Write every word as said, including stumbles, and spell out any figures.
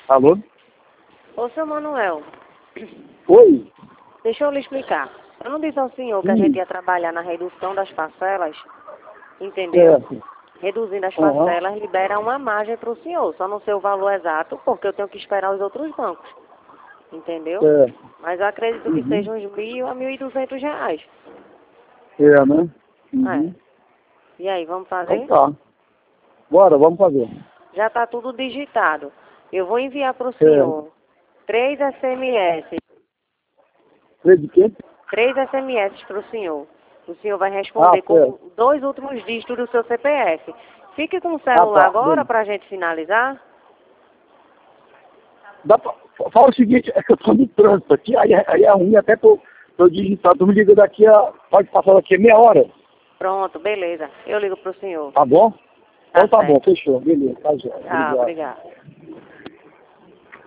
Alô? Ô, seu Manuel, Oi? deixa eu lhe explicar. Eu não disse ao senhor que a Hum. gente ia trabalhar na redução das parcelas, entendeu? Certo. Reduzindo as Aham. parcelas, libera uma margem para o senhor, só não sei o valor exato, porque eu tenho que esperar os outros bancos, entendeu? Certo. Mas eu acredito que Uhum. seja uns mil a mil e duzentos reais. É, né? Uhum. É. E aí, vamos Então fazer? tá. Bora, vamos fazer. Já está tudo digitado. Eu vou enviar para o É. senhor três S M S. Três de quê? Três S M S para o senhor. O senhor vai responder Ah, com certo. dois últimos dígitos do seu C P F. Fique com o Ah, celular tá. agora Beleza. para a gente finalizar. Dá pra... Fala o seguinte, é que eu tô no trânsito aqui, aí, aí é ruim até tô, tô digitado. Tu me liga daqui a... Pode passar daqui a meia hora. Pronto, beleza. Eu ligo para o senhor. Tá bom? Tá Então tá bom, certo. fechou. Beleza, tá já. Ah, Obrigado. obrigada.